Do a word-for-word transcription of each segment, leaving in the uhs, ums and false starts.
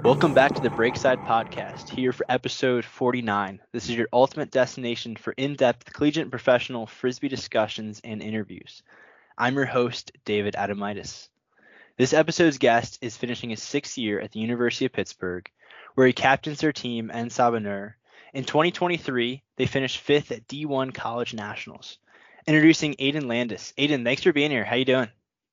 Welcome back to the Breakside Podcast, here for episode forty-nine. This is your ultimate destination for in-depth collegiate and professional Frisbee discussions and interviews. I'm your host, David Adamitis. This episode's guest is finishing his sixth year at the University of Pittsburgh, where he captains their team en Sabanur. In twenty twenty-three, they finished fifth at D one College Nationals. Introducing Aiden Landis. Aiden, thanks for being here. How you doing?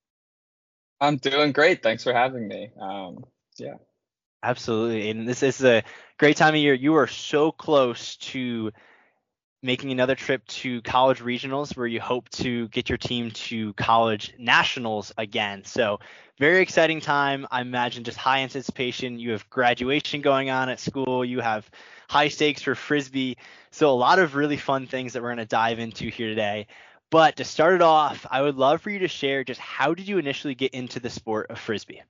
I'm doing great. Thanks for having me. Um, yeah. Absolutely. And this, this is a great time of year. You are so close to making another trip to college regionals where you hope to get your team to college nationals again. So very exciting time. I imagine just high anticipation. You have graduation going on at school. You have high stakes for Frisbee. So a lot of really fun things that we're going to dive into here today. But to start it off, I would love for you to share just how did you initially get into the sport of Frisbee?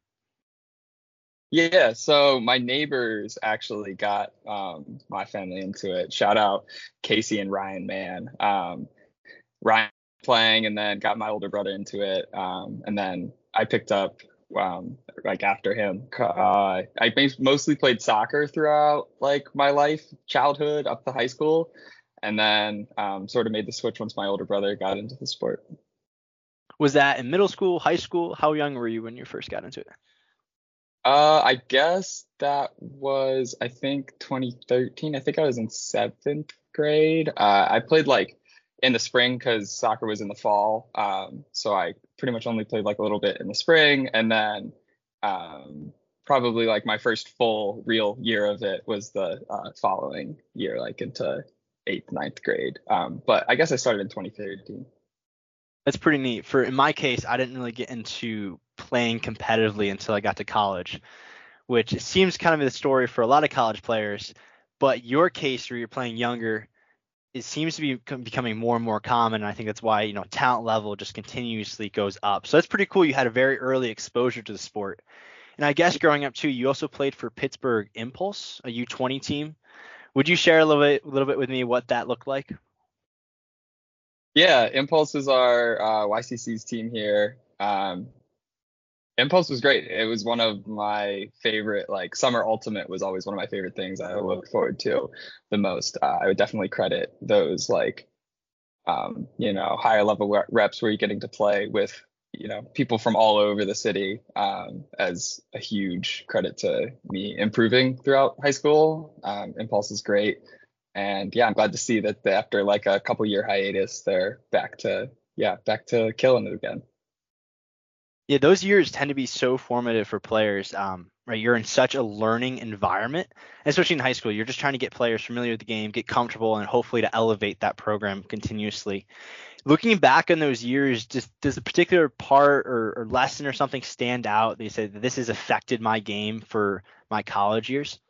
Yeah, so my neighbors actually got um, my family into it. Shout out Casey and Ryan Mann. Um, Ryan playing and then got my older brother into it. Um, and then I picked up um, like after him. Uh, I mostly played soccer throughout like my life, childhood up to high school. And then um, sort of made the switch once my older brother got into the sport. Was that in middle school, high school? How young were you when you first got into it? Uh, I guess that was, I think, twenty thirteen. I think I was in seventh grade. Uh, I played like in the spring because soccer was in the fall. Um, so I pretty much only played like a little bit in the spring. And then um, probably like my first full real year of it was the uh, following year, like into eighth, ninth grade. Um, but I guess I started in twenty thirteen. That's pretty neat. For in my case, I didn't really get into playing competitively until I got to college, which seems kind of the story for a lot of college players. But your case, where you're playing younger, it seems to be becoming more and more common. And I think that's why, you know, talent level just continuously goes up. So that's pretty cool. You had a very early exposure to the sport. And I guess growing up too, you also played for Pittsburgh Impulse, a U twenty team. Would you share a little bit, a little bit with me what that looked like? Yeah, Impulse is our uh, Y C C's team here. Um, Impulse was great. It was one of my favorite, like Summer Ultimate was always one of my favorite things I look forward to the most. Uh, I would definitely credit those like, um, you know, higher level reps where you're getting to play with, you know, people from all over the city um, as a huge credit to me improving throughout high school. Um, Impulse is great. And yeah, I'm glad to see that after like a couple year hiatus, they're back to, yeah, back to killing it again. Yeah, those years tend to be so formative for players. Um, right, you're in such a learning environment, especially in high school. You're just trying to get players familiar with the game, get comfortable, and hopefully to elevate that program continuously. Looking back on those years, does does a particular part or, or lesson or something stand out that you say that this has affected my game for my college years?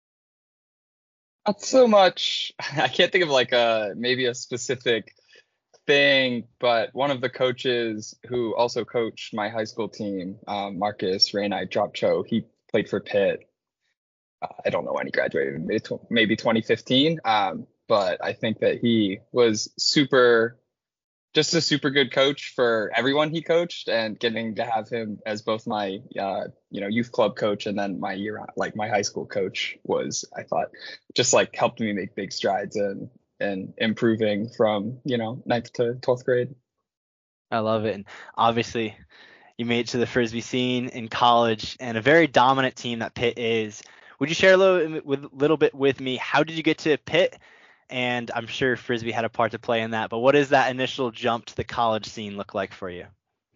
Not so much. I can't think of like a maybe a specific thing, but one of the coaches who also coached my high school team, um, Marcus Rainite Dropcho, he played for Pitt. Uh, I don't know when he graduated, maybe, maybe twenty fifteen. Um, but I think that he was super, just a super good coach for everyone he coached, and getting to have him as both my, uh, you know, youth club coach and then my year, like my high school coach was, I thought, just like helped me make big strides in and improving from, you know, ninth to twelfth grade. I love it. And obviously, you made it to the Frisbee scene in college and a very dominant team that Pitt is. Would you share a little, with, little bit with me? How did you get to Pitt? And I'm sure Frisbee had a part to play in that. But what does that initial jump to the college scene look like for you?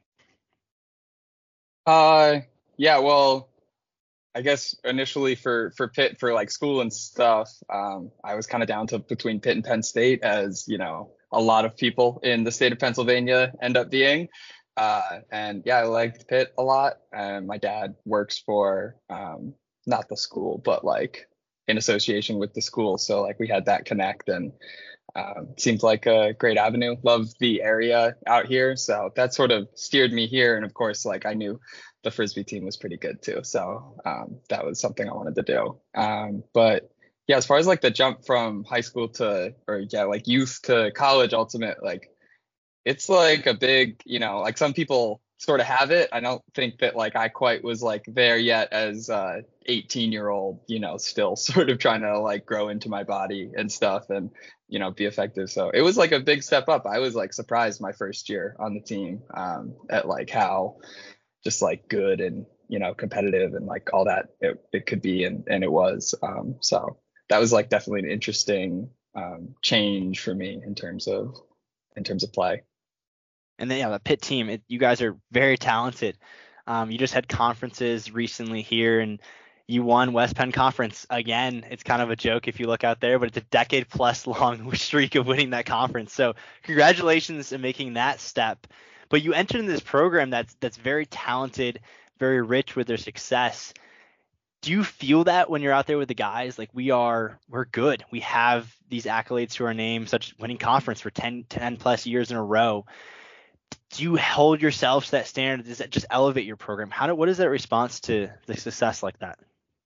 Uh, yeah, well, I guess initially for for Pitt for like school and stuff, um, I was kind of down to between Pitt and Penn State, as you know, a lot of people in the state of Pennsylvania end up being. Uh, and yeah, I liked Pitt a lot. And my dad works for um, not the school, but like in association with the school. So like we had that connect, and um, seemed like a great avenue. Love the area out here, so that sort of steered me here. And of course, like I knew the Frisbee team was pretty good too, so um, that was something I wanted to do. Um, but yeah, as far as like the jump from high school to, or yeah, like youth to college ultimate, like it's like a big, you know, like some people sort of have it. I don't think that like I quite was like there yet as a eighteen year old, you know, still sort of trying to like grow into my body and stuff and, you know, be effective. So it was like a big step up. I was like surprised my first year on the team um, at like how just like good and, you know, competitive and like all that it, it could be. And, and it was. Um, so that was like definitely an interesting um, change for me in terms of in terms of play. And then, yeah, the Pitt team, it, you guys are very talented. Um, you just had conferences recently here, and you won West Penn Conference again. It's kind of a joke if you look out there, but it's a decade plus long streak of winning that conference. So congratulations in making that step. But you entered in this program that's that's very talented, very rich with their success. Do you feel that when you're out there with the guys? Like, we are, we're good. We have these accolades to our name, such as winning conference for ten, ten plus years in a row. Do you hold yourself to that standard? Does that just elevate your program? How do, what is that response to the success like that?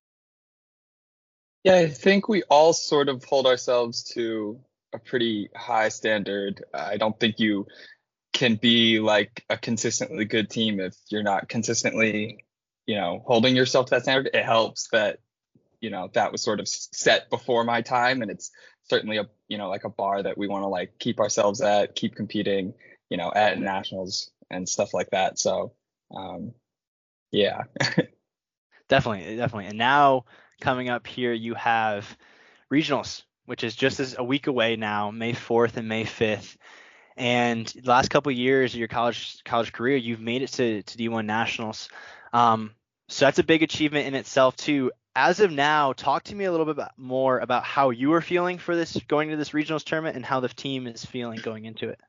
Yeah, I think we all sort of hold ourselves to a pretty high standard. I don't think you can be like a consistently good team if you're not consistently, you know, holding yourself to that standard. It helps that, you know, that was sort of set before my time, and it's certainly a, you know, like a bar that we want to like keep ourselves at, keep competing, you know, at nationals and stuff like that. So, um, yeah. Definitely, definitely. And now coming up here, you have regionals, which is just as a week away now, May fourth and May fifth. And the last couple of years of your college college career, you've made it to, to D one nationals. Um, so that's a big achievement in itself too. As of now, talk to me a little bit about, more about how you are feeling for this, going to this regionals tournament, and how the team is feeling going into it.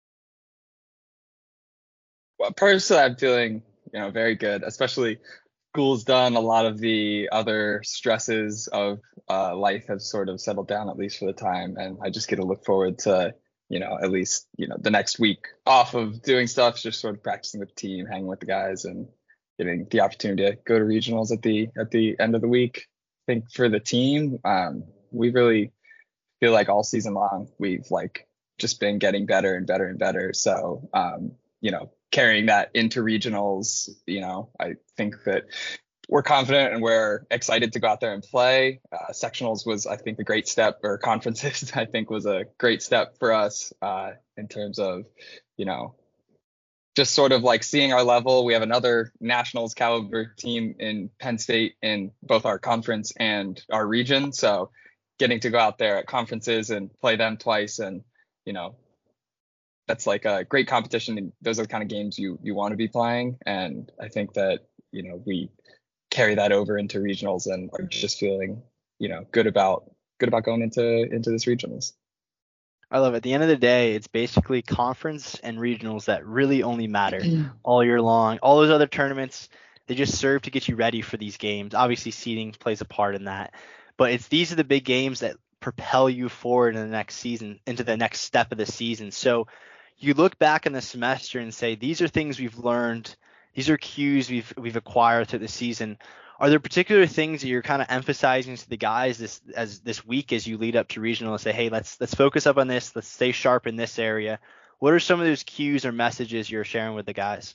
Well, personally, I'm feeling, you know, very good, especially school's done. A lot of the other stresses of uh, life have sort of settled down, at least for the time. And I just get to look forward to, you know, at least, you know, the next week off of doing stuff, just sort of practicing with the team, hanging with the guys, and getting the opportunity to go to regionals at the at the end of the week. I think for the team, um, we really feel like all season long, we've like just been getting better and better and better. So, um, you know, carrying that into regionals, you know, I think that we're confident and we're excited to go out there and play. Uh, sectionals was, I think, a great step, or conferences, I think, was a great step for us uh, in terms of, you know, just sort of like seeing our level. We have another nationals caliber team in Penn State in both our conference and our region. So getting to go out there at conferences and play them twice, and, you know, that's like a great competition. And those are the kind of games you you want to be playing. And I think that, you know, we carry that over into regionals and are just feeling, you know, good about good about going into into this regionals. I love it. At the end of the day, it's basically conference and regionals that really only matter all year long. All those other tournaments, they just serve to get you ready for these games. Obviously, seeding plays a part in that, but it's these are the big games that propel you forward in the next season, into the next step of the season. So you look back in the semester and say, these are things we've learned. These are cues we've we've acquired through the season. Are there particular things that you're kind of emphasizing to the guys this as this week as you lead up to regional and say, hey, let's let's focus up on this, let's stay sharp in this area? What are some of those cues or messages you're sharing with the guys?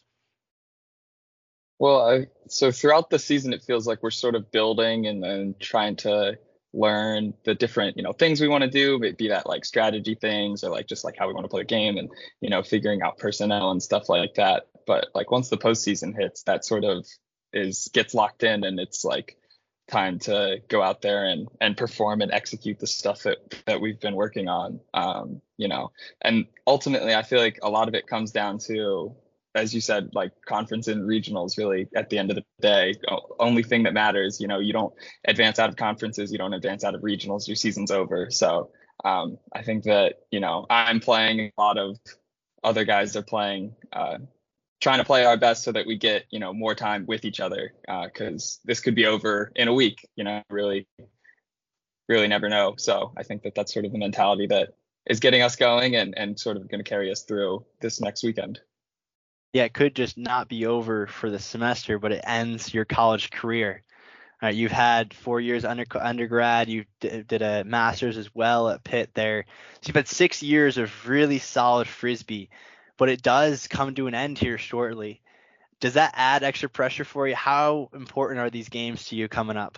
Well, I, so throughout the season, it feels like we're sort of building and then trying to learn the different, you know, things we want to do, be that like strategy things or like just like how we want to play the game, and, you know, figuring out personnel and stuff like that. But like once the postseason hits, that sort of is gets locked in, and it's like time to go out there and and perform and execute the stuff that that we've been working on. Um, you know, and ultimately, I feel like a lot of it comes down to, as you said, like conference and regionals. Really, at the end of the day, only thing that matters. You know, you don't advance out of conferences, you don't advance out of regionals, your season's over. So um, I think that, you know, I'm playing, a lot of other guys are playing, uh, trying to play our best so that we get, you know, more time with each other, because uh, this could be over in a week. You know, really, really never know. So I think that that's sort of the mentality that is getting us going and and sort of going to carry us through this next weekend. Yeah, it could just not be over for the semester, but it ends your college career. Uh, you've had four years under undergrad. You d- did a master's as well at Pitt there. So you've had six years of really solid Frisbee, but it does come to an end here shortly. Does that add extra pressure for you? How important are these games to you coming up?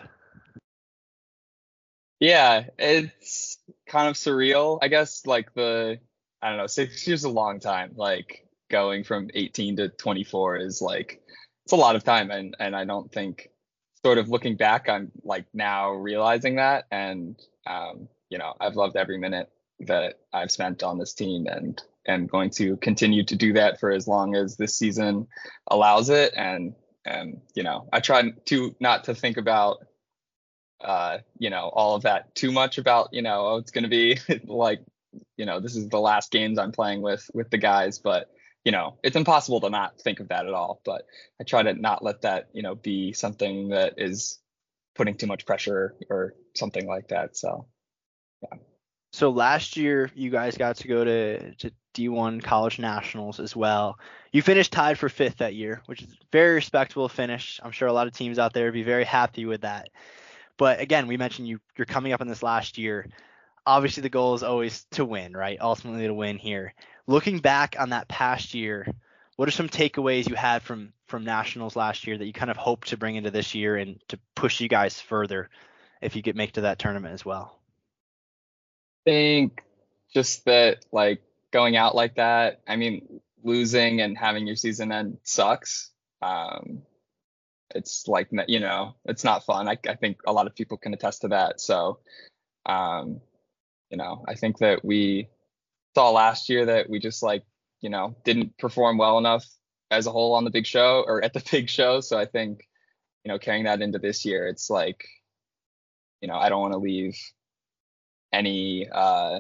Yeah, it's kind of surreal, I guess. Like the, I don't know, six years is a long time. Like going from eighteen to twenty-four is like, it's a lot of time. And, and I don't think, sort of looking back, I'm like now realizing that. And, um, you know, I've loved every minute that I've spent on this team, and, and going to continue to do that for as long as this season allows it. And, and, you know, I try to not to think about, uh, you know, all of that too much about, you know, oh, it's going to be like, you know, this is the last games I'm playing with, with the guys, but, you know, it's impossible to not think of that at all. But I try to not let that, you know, be something that is putting too much pressure or something like that. So, yeah. So last year, you guys got to go to, to D one College Nationals as well. You finished tied for fifth that year, which is a very respectable finish. I'm sure a lot of teams out there would be very happy with that. But again, we mentioned you, you're coming up in this last year. Obviously, the goal is always to win, right? Ultimately, to win here. Looking back on that past year, what are some takeaways you had from from Nationals last year that you kind of hope to bring into this year and to push you guys further if you get make to that tournament as well? I think just that, like, going out like that, I mean, losing and having your season end sucks. Um, it's like, you know, it's not fun. I, I think a lot of people can attest to that. So, um, you know, I think that we saw last year that we just, like, you know, didn't perform well enough as a whole on the big show or at the big show. So I think, you know, carrying that into this year, it's like, you know, I don't want to leave any, uh,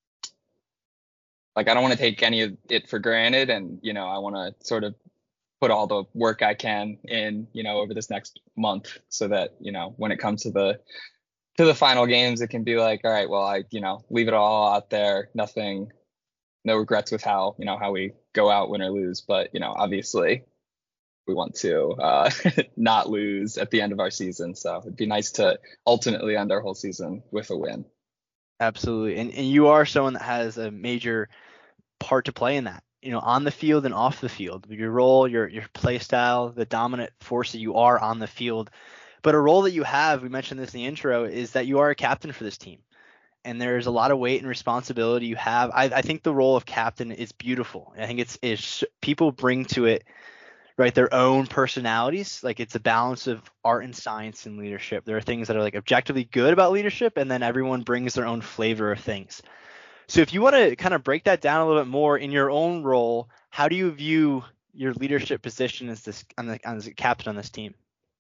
like, I don't want to take any of it for granted. And, you know, I want to sort of put all the work I can in, you know, over this next month so that, you know, when it comes to the, to the final games, it can be like, all right, well, I, you know, leave it all out there, nothing, no regrets with how, you know, how we go out, win or lose. But, you know, obviously we want to uh, not lose at the end of our season. So it'd be nice to ultimately end our whole season with a win. Absolutely. And, and you are someone that has a major part to play in that, you know, on the field and off the field, your role, your, your play style, the dominant force that you are on the field. But a role that you have, we mentioned this in the intro, is that you are a captain for this team. And there's a lot of weight and responsibility you have. I, I think the role of captain is beautiful. I think it's, it's people bring to it, right, their own personalities. Like, it's a balance of art and science and leadership. There are things that are like objectively good about leadership, and then everyone brings their own flavor of things. So if you want to kind of break that down a little bit more in your own role, how do you view your leadership position as this on the, as a captain on this team?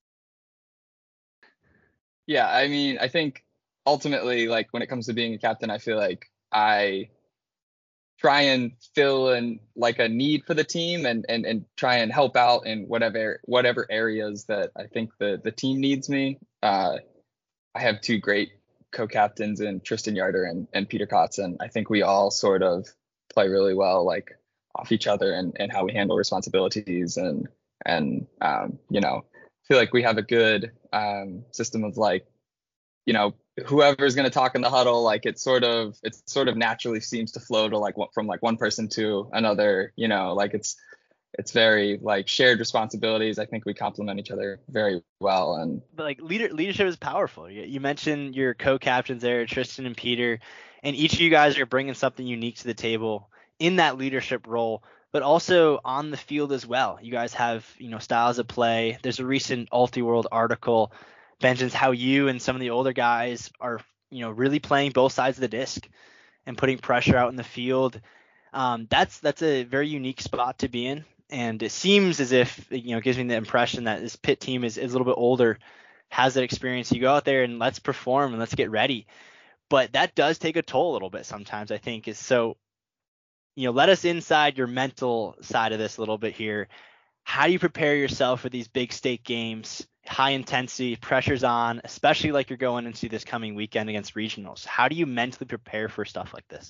Yeah, I mean, I think ultimately, like, when it comes to being a captain, I feel like I try and fill in like a need for the team and and and try and help out in whatever whatever areas that I think the the team needs me. Uh, I have two great co-captains in Tristan Yarder and, and Peter Kotzen. I think we all sort of play really well, like, off each other and, and how we handle responsibilities and and um, you know, feel like we have a good um, system of, like, you know, whoever's going to talk in the huddle, like, it's sort of it sort of naturally seems to flow to, like, from like one person to another, you know, like it's it's very, like, shared responsibilities. I think we complement each other very well. And but like leader leadership is powerful. You, you mentioned your co-captains there, Tristan and Peter, and each of you guys are bringing something unique to the table in that leadership role, but also on the field as well. You guys have, you know, styles of play. There's a recent Ultiworld article mentions how you and some of the older guys are, you know, really playing both sides of the disc and putting pressure out in the field. Um, that's that's a very unique spot to be in. And it seems as if, you know, it gives me the impression that this Pitt team is, is a little bit older, has that experience. You go out there and let's perform and let's get ready. But that does take a toll a little bit sometimes, I think. Is so, you know, let us inside your mental side of this a little bit here. How do you prepare yourself for these big stake games? High intensity, pressure's on, especially like you're going into this coming weekend against regionals. How do you mentally prepare for stuff like this?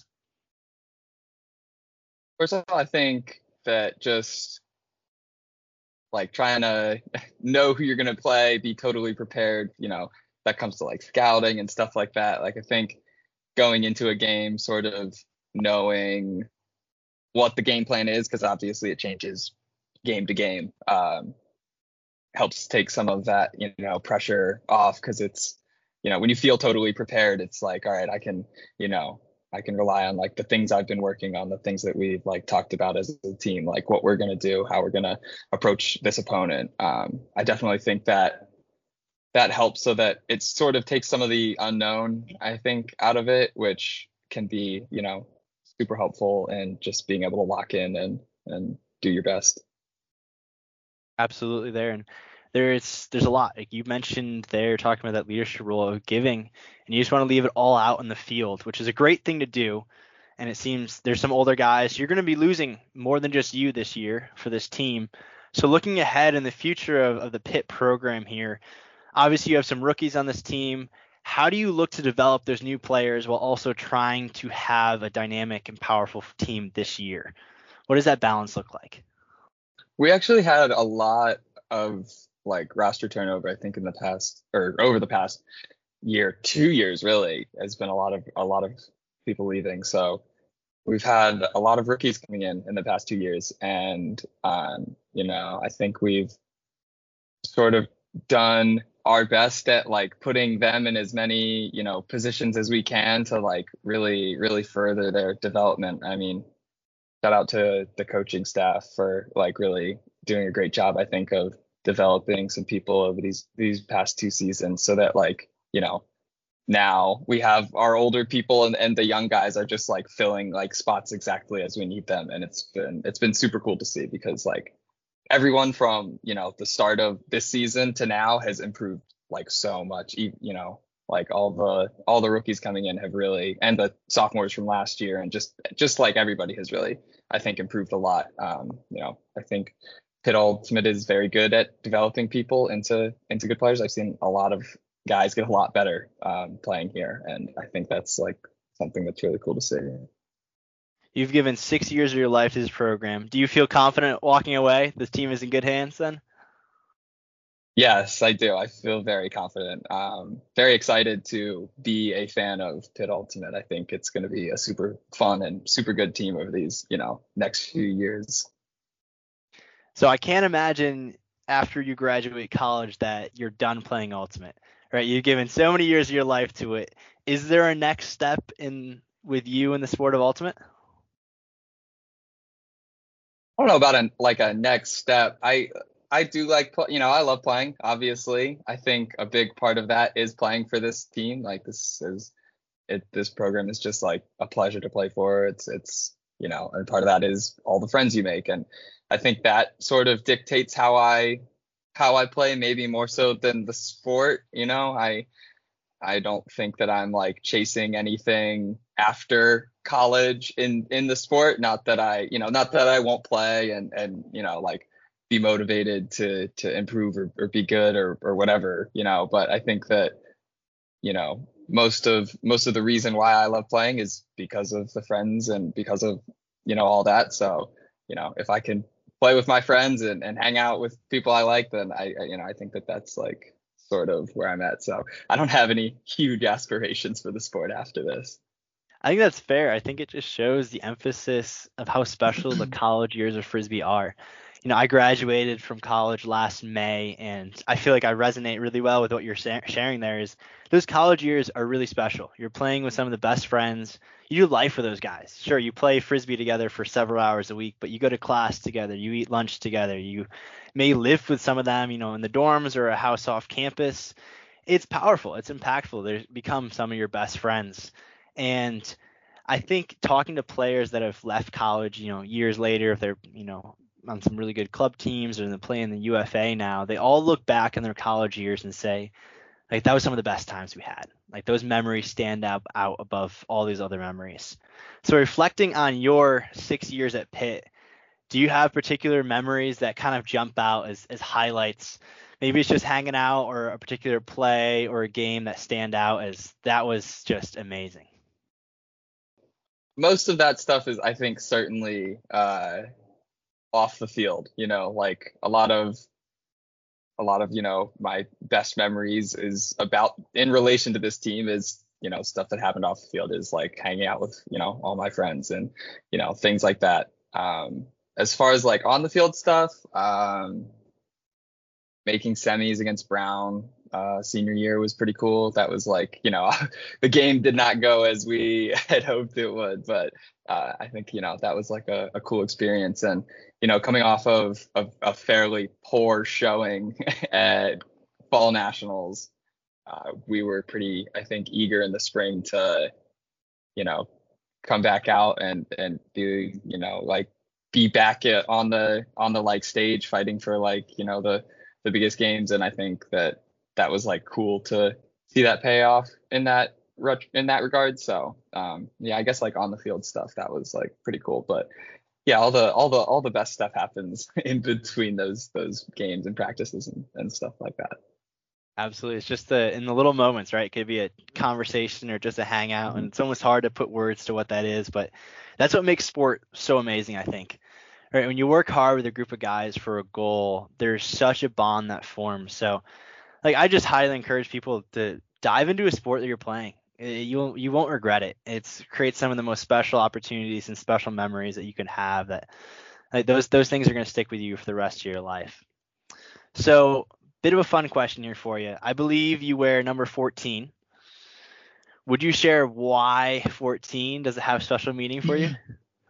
First of all, I think that just, like, trying to know who you're going to play, be totally prepared, you know, that comes to, like, scouting and stuff like that. Like, I think going into a game, sort of knowing what the game plan is, because obviously it changes game to game. Um, helps take some of that, you know, pressure off, because it's, you know, when you feel totally prepared, it's like, all right, I can, you know, I can rely on like the things I've been working on, the things that we've like talked about as a team, like what we're going to do, how we're going to approach this opponent. Um, I definitely think that that helps, so that it sort of takes some of the unknown, I think, out of it, which can be, you know, super helpful, and just being able to lock in and, and do your best. Absolutely there. And there's there's a lot. Like you mentioned there, talking about that leadership role of giving, and you just want to leave it all out in the field, which is a great thing to do. And it seems there's some older guys. You're going to be losing more than just you this year for this team. So looking ahead in the future of, of the Pitt program here, obviously you have some rookies on this team. How do you look to develop those new players while also trying to have a dynamic and powerful team this year? What does that balance look like? We actually had a lot of like roster turnover, I think, in the past, or over the past year, two years really, has been a lot of a lot of people leaving. So we've had a lot of rookies coming in in the past two years, and um, you know, I think we've sort of done our best at like putting them in as many, you know, positions as we can to like really, really further their development. I mean, shout out to the coaching staff for like really doing a great job, I think, of developing some people over these these past two seasons, so that like, you know, now we have our older people, and, and the young guys are just like filling like spots exactly as we need them. And it's been it's been super cool to see, because like everyone from, you know, the start of this season to now has improved like so much. You know, like all the all the rookies coming in have really, and the sophomores from last year, and just just like everybody has really, I think, improved a lot. Um, you know, I think Pitt Ultimate is very good at developing people into into good players. I've seen a lot of guys get a lot better um, playing here, and I think that's like something that's really cool to see. You've given six years of your life to this program. Do you feel confident walking away? This team is in good hands then? Yes, I do. I feel very confident. Um, very excited to be a fan of Pitt Ultimate. I think it's going to be a super fun and super good team over these, you know, next few years. So I can't imagine after you graduate college that you're done playing Ultimate, right? You've given so many years of your life to it. Is there a next step in with you in the sport of Ultimate? I don't know about a like a next step. I I do like, you know, I love playing, obviously. I think a big part of that is playing for this team. Like this is it this program is just like a pleasure to play for. It's it's you know, and part of that is all the friends you make. And I think that sort of dictates how I how I play, maybe more so than the sport. You know, I I don't think that I'm like chasing anything after college in in the sport. Not that I, you know, not that I won't play and and you know, like be motivated to to improve or, or be good or or whatever, you know. But I think that, you know, most of most of the reason why I love playing is because of the friends and because of, you know, all that. So, you know, if I can play with my friends and, and hang out with people I like, then I, I you know, I think that that's like sort of where I'm at. So I don't have any huge aspirations for the sport after this. I think that's fair. I think it just shows the emphasis of how special the college years of Frisbee are. You know, I graduated from college last May, and I feel like I resonate really well with what you're sharing there. Is those college years are really special. You're playing with some of the best friends. You do life with those guys. Sure, you play Frisbee together for several hours a week, but you go to class together. You eat lunch together. You may live with some of them, you know, in the dorms or a house off campus. It's powerful. It's impactful. They become some of your best friends. And I think talking to players that have left college, you know, years later, if they're, you know, on some really good club teams or they're playing the U F A now, they all look back in their college years and say, like, that was some of the best times we had. Like, those memories stand out, out above all these other memories. So reflecting on your six years at Pitt, do you have particular memories that kind of jump out as, as highlights? Maybe it's just hanging out or a particular play or a game that stand out as that was just amazing. Most of that stuff is, I think, certainly uh, off the field. You know, like a lot of a lot of, you know, my best memories is about in relation to this team is, you know, stuff that happened off the field, is like hanging out with, you know, all my friends and, you know, things like that. Um, as far as like on the field stuff, um, making semis against Brown uh, senior year was pretty cool. That was like, you know, the game did not go as we had hoped it would, but uh, I think, you know, that was like a, a cool experience. And, you know, coming off of, of a fairly poor showing at fall nationals, uh, we were pretty, I think, eager in the spring to, you know, come back out and, and do, you know, like be back at, on the, on the like stage fighting for like, you know, the, the biggest games. And I think that that was like cool to see that pay off in that in that regard. So um yeah, I guess like on the field stuff, that was like pretty cool. But yeah, all the all the all the best stuff happens in between those those games and practices and, and stuff like that. Absolutely. It's just the in the little moments, right? It could be a conversation or just a hangout, mm-hmm. and it's almost hard to put words to what that is, but that's what makes sport so amazing, I think. Right, when you work hard with a group of guys for a goal, there's such a bond that forms. So, like, I just highly encourage people to dive into a sport that you're playing. You won't, you won't regret it. It's creates some of the most special opportunities and special memories that you can have. That like, those those things are going to stick with you for the rest of your life. So, bit of a fun question here for you. I believe you wear number fourteen. Would you share why fourteen? Does it have special meaning for you?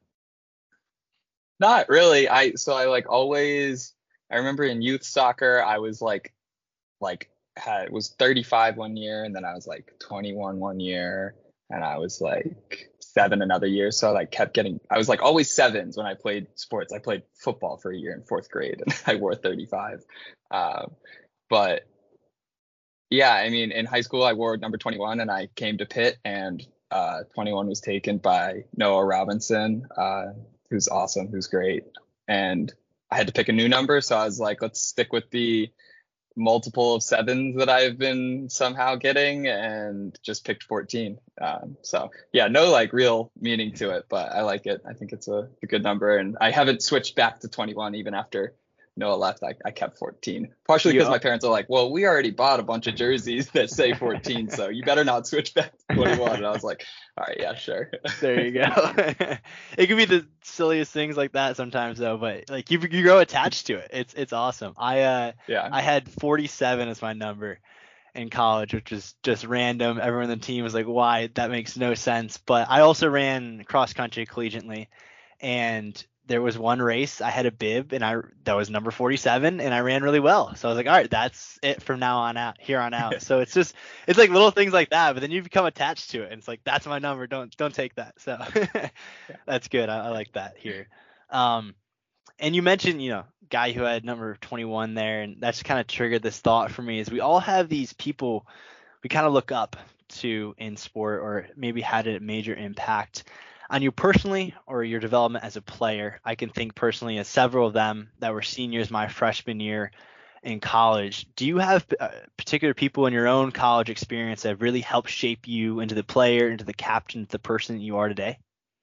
Not really. I so I like always I remember in youth soccer I was like like had was thirty-five one year, and then I was like twenty-one one year, and I was like seven another year. So I like kept getting I was like always sevens when I played sports. I played football for a year in fourth grade and I wore thirty-five. Um, but yeah, I mean in high school I wore number twenty-one, and I came to Pitt, and uh, twenty-one was taken by Noah Robinson. Uh, who's awesome, who's great. And I had to pick a new number. So I was like, let's stick with the multiple of sevens that I've been somehow getting, and just picked fourteen. Um, so yeah, no like real meaning to it, but I like it. I think it's a, a good number. And I haven't switched back to twenty-one even after Noah left. I, I kept fourteen, partially because yeah. my parents are like, well, we already bought a bunch of jerseys that say fourteen, so you better not switch back to twenty-one. And I was like, all right, yeah, sure. There you go. It can be the silliest things like that sometimes though, but like you you grow attached to it. It's it's awesome. I uh yeah I had forty-seven as my number in college, which is just random. Everyone on the team was like, why? That makes no sense. But I also ran cross country collegiately, and there was one race I had a bib, and I that was number forty-seven, and I ran really well. So I was like, all right, that's it from now on out, here on out. So it's just it's like little things like that, but then you become attached to it, and it's like that's my number. Don't don't take that. So that's good. I, I like that here. Um, and you mentioned, you know, guy who had number twenty-one there, and that's kind of triggered this thought for me. Is we all have these people we kind of look up to in sport, or maybe had a major impact on you personally or your development as a player. I can think personally of several of them that were seniors my freshman year in college. Do you have uh, particular people in your own college experience that have really helped shape you into the player, into the captain, into the person that you are today?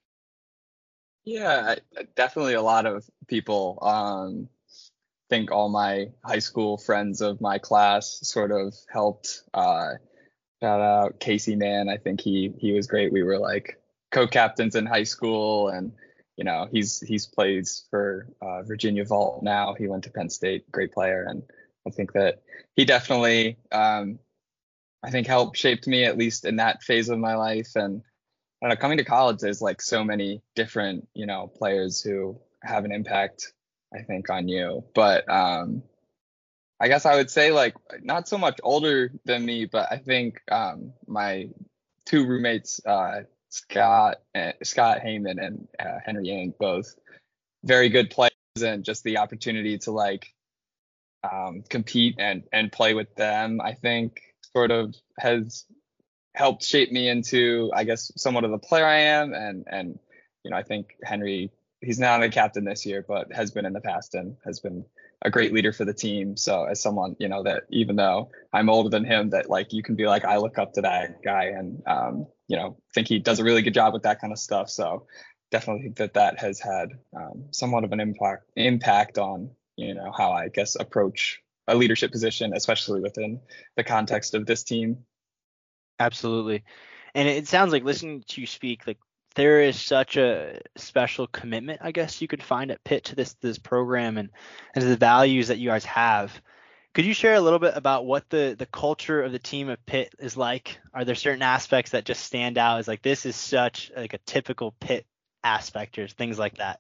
Yeah, definitely a lot of people. Um, I think all my high school friends of my class sort of helped. Uh, shout out Casey Mann. I think he he was great. We were like co-captains in high school, and you know he's he's plays for uh, Virginia Vault now. He went to Penn State, great player, and I think that he definitely um, I think helped shaped me, at least in that phase of my life. And I don't know, coming to college, there's like so many different you know players who have an impact, I think, on you. But um, I guess I would say like not so much older than me, but I think um, my two roommates, uh, Scott uh, Scott Heyman and uh, Henry Yang, both very good players, and just the opportunity to like um, compete and and play with them, I think, sort of has helped shape me into, I guess, somewhat of the player I am. And and you know I think Henry, he's not a captain this year, but has been in the past and has been a great leader for the team. So as someone, you know, that even though I'm older than him, that like you can be like, I look up to that guy, and um, you know, think he does a really good job with that kind of stuff. So definitely think that that has had um, somewhat of an impact impact on, you know, how I guess approach a leadership position, especially within the context of this team. Absolutely. And it sounds like, listening to you speak, like there is such a special commitment, I guess you could find at Pitt to this this program and and to the values that you guys have. Could you share a little bit about what the the culture of the team at Pitt is like? Are there certain aspects that just stand out as like this is such like a typical Pitt aspect or things like that?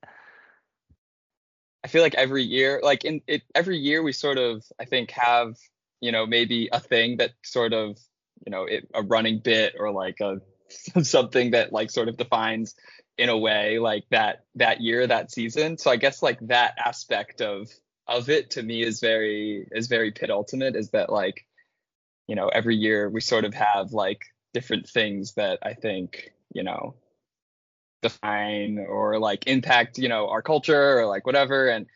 I feel like every year, like in it, every year we sort of, I think, have, you know, maybe a thing that sort of, you know, it, a running bit or like a something that like sort of defines in a way like that that year, that season. So I guess like that aspect of of it to me is very is very Pitt Ultimate, is that like, you know, every year we sort of have like different things that I think, you know, define or like impact, you know, our culture or like whatever. And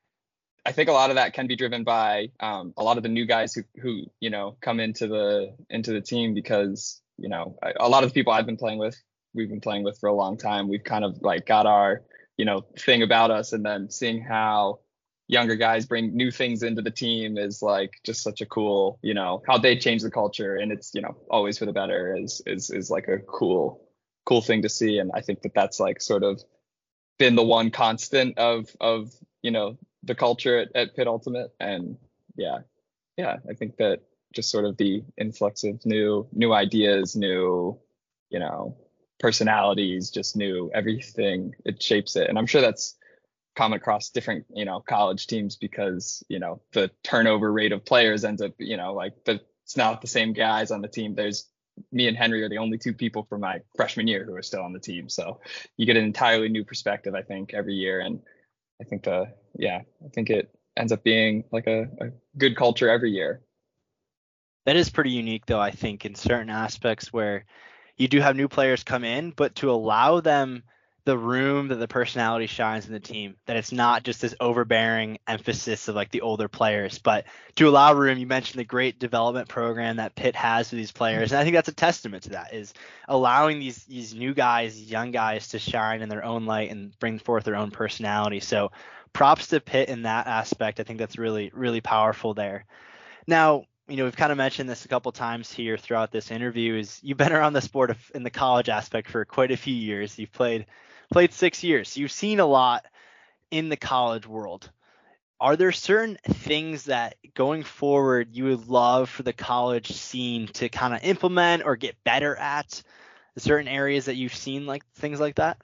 I think a lot of that can be driven by um, a lot of the new guys who, who, you know, come into the into the team, because, you know, a lot of the people I've been playing with, we've been playing with for a long time. We've kind of like got our, you know, thing about us, and then seeing how younger guys bring new things into the team is like just such a cool, you know, how they change the culture, and it's, you know, always for the better is is is like a cool cool thing to see. And I think that that's like sort of been the one constant of of you know the culture at, at Pitt Ultimate. And yeah yeah I think that just sort of the influx of new new ideas, new, you know, personalities, just new everything, it shapes it. And I'm sure that's common across different, you know, college teams, because, you know, the turnover rate of players ends up, you know, like the, it's not the same guys on the team. There's me and Henry are the only two people from my freshman year who are still on the team. So you get an entirely new perspective, I think, every year. And I think the, yeah, I think it ends up being like a, a good culture every year. That is pretty unique, though, I think, in certain aspects where you do have new players come in, but to allow them the room that the personality shines in the team, that it's not just this overbearing emphasis of like the older players, but to allow room. You mentioned the great development program that Pitt has for these players, and I think that's a testament to that, is allowing these these new guys, these young guys, to shine in their own light and bring forth their own personality. So props to Pitt in that aspect. I think that's really, really powerful there. Now, you know, we've kind of mentioned this a couple times here throughout this interview, is you've been around the sport of, in the college aspect for quite a few years. You've played played six years. So you've seen a lot in the college world. Are there certain things that going forward you would love for the college scene to kind of implement or get better at? Certain areas that you've seen like things like that?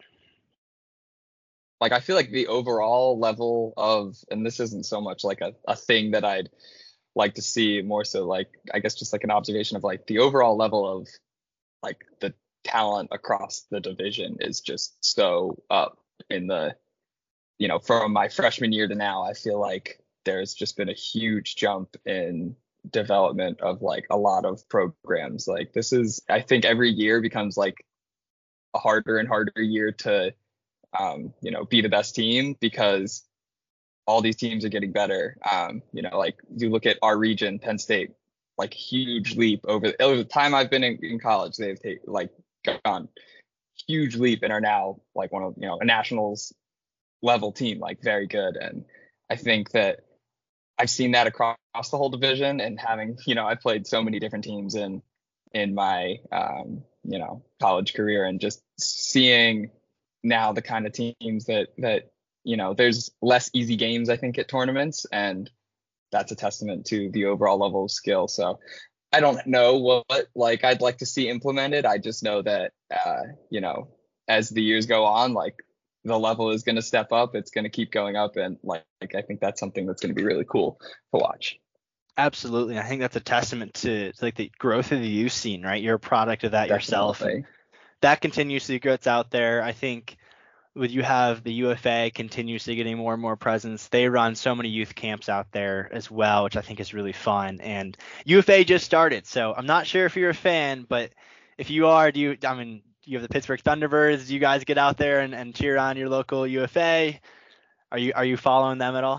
Like, I feel like the overall level of, and this isn't so much like a, a thing that I'd like to see, more so like, I guess just like an observation of like the overall level of like the talent across the division is just so up in the, you know, from my freshman year to now. I feel like there's just been a huge jump in development of like a lot of programs. Like this is, I think every year becomes like a harder and harder year to, um, you know, be the best team, because all these teams are getting better. Um, you know, like you look at our region, Penn State, like huge leap over, over the time I've been in, in college. They've taken like gone huge leap and are now like one of, you know, a nationals level team, like very good. And I think that I've seen that across the whole division, and having, you know, I've played so many different teams in in my um, you know, college career, and just seeing now the kind of teams that that you know, there's less easy games, I think, at tournaments, and that's a testament to the overall level of skill. So I don't know what like I'd like to see implemented. I just know that uh, you know, as the years go on, like the level is going to step up. It's going to keep going up, and like, like I think that's something that's going to be really cool to watch. Absolutely. I think that's a testament to, to like the growth of the youth scene, right? You're a product of that yourself. And that continuously gets out there. I think with you have the U F A continuously getting more and more presence. They run so many youth camps out there as well, which I think is really fun. And U F A just started, so I'm not sure if you're a fan, but if you are, do you, I mean, you have the Pittsburgh Thunderbirds. Do you guys get out there and, and cheer on your local U F A? Are you are you following them at all?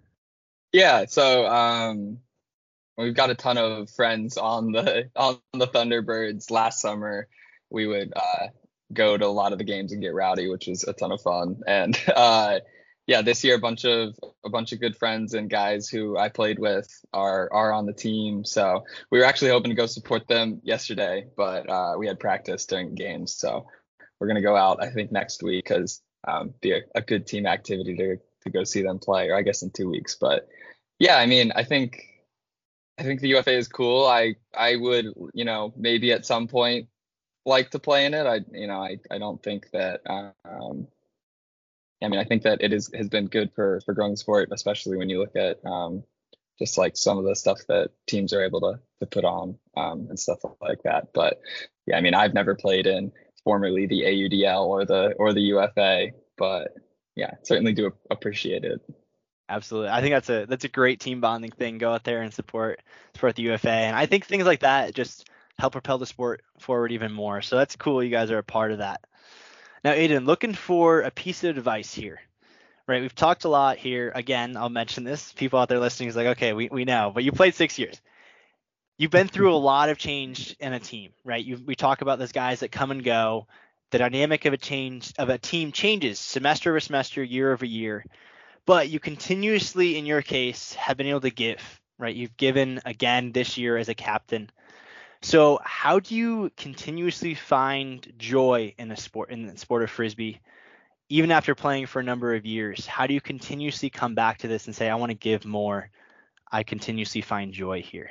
Yeah, so um, we've got a ton of friends on the on the Thunderbirds. Last summer, we would uh, go to a lot of the games and get rowdy, which was a ton of fun. And uh, yeah, this year a bunch of a bunch of good friends and guys who I played with are are on the team. So we were actually hoping to go support them yesterday, but uh, we had practice during games, so we're gonna go out I think next week because um, be a, a good team activity to to go see them play, or I guess in two weeks. But yeah, I mean, I think I think the U F A is cool. I I would, you know, maybe at some point like to play in it. I you know I I don't think that. Um, I mean, I think that it is has been good for for growing the sport, especially when you look at um, just like some of the stuff that teams are able to to put on um, and stuff like that. But yeah, I mean, I've never played in formerly the A U D L or the or the U F A, but yeah, certainly do appreciate it. Absolutely. I think that's a that's a great team bonding thing. Go out there and support support the U F A. And I think things like that just help propel the sport forward even more. So that's cool you guys are a part of that. Now, Aiden, looking for a piece of advice here. Right, we've talked a lot here. Again, I'll mention this. People out there listening is like, okay, we, we know, but you played six years. You've been through a lot of change in a team, right? You, we talk about those guys that come and go. The dynamic of a change of a team changes semester over semester, year over year. But you continuously, in your case, have been able to give, right? You've given again this year as a captain. So how do you continuously find joy in the sport, in the sport of Frisbee? Even after playing for a number of years, how do you continuously come back to this and say, I want to give more? I continuously find joy here.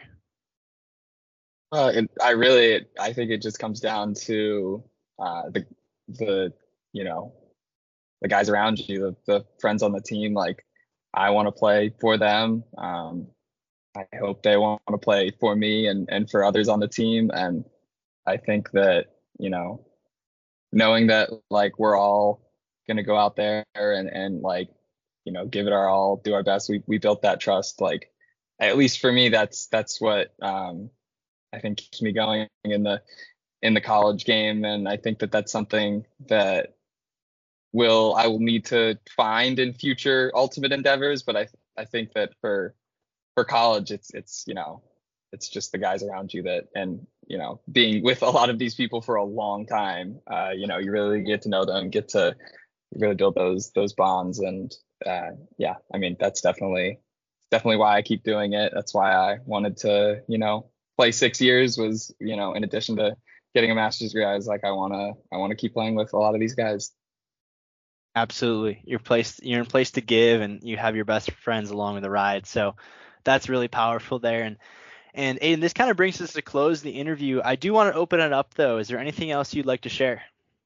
Uh, it, I really, I think it just comes down to uh, the, the, you know, the guys around you, the, the friends on the team. Like, I want to play for them. Um, I hope they want to play for me and, and for others on the team. And I think that, you know, knowing that like we're all going to go out there and, and like, you know, give it our all, do our best. We, we built that trust. Like, at least for me, that's, that's what, um, I think keeps me going in the, in the college game. And I think that that's something that will, I will need to find in future ultimate endeavors. But I, I think that for, for college, it's, it's, you know, it's just the guys around you that, and, you know, being with a lot of these people for a long time, uh, you know, you really get to know them, get to really build those those bonds. And uh yeah, I mean, that's definitely definitely why I keep doing it. That's why I wanted to, you know, play six years was, you know, in addition to getting a master's degree, I was like, I want to I want to keep playing with a lot of these guys. Absolutely. You're placed you're in place to give, and you have your best friends along with the ride. So that's really powerful there. And and Aiden, this kind of brings us to close the interview. I do want to open it up though. Is there anything else you'd like to share?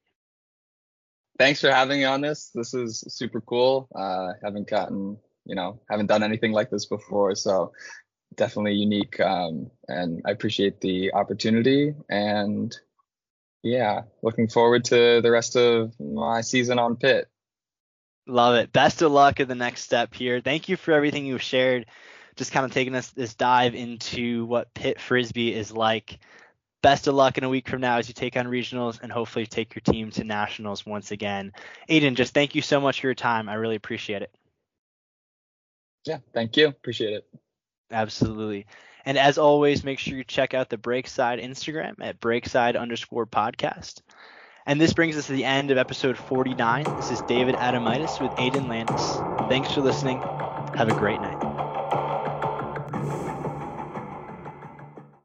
Thanks for having me on this. This is super cool. Uh, haven't gotten, you know, haven't done anything like this before, so definitely unique. Um, and I appreciate the opportunity. And yeah, looking forward to the rest of my season on Pitt. Love it. Best of luck in the next step here. Thank you for everything you've shared. Just kind of taking us this dive into what Pitt Frisbee is like. Best of luck in a week from now as you take on regionals and hopefully take your team to nationals once again. Aiden, just thank you so much for your time. I really appreciate it. Yeah, thank you. Appreciate it. Absolutely. And as always, make sure you check out the Breakside Instagram at breakside underscore podcast. And this brings us to the end of episode forty-nine. This is David Adamitis with Aiden Landis. Thanks for listening. Have a great night.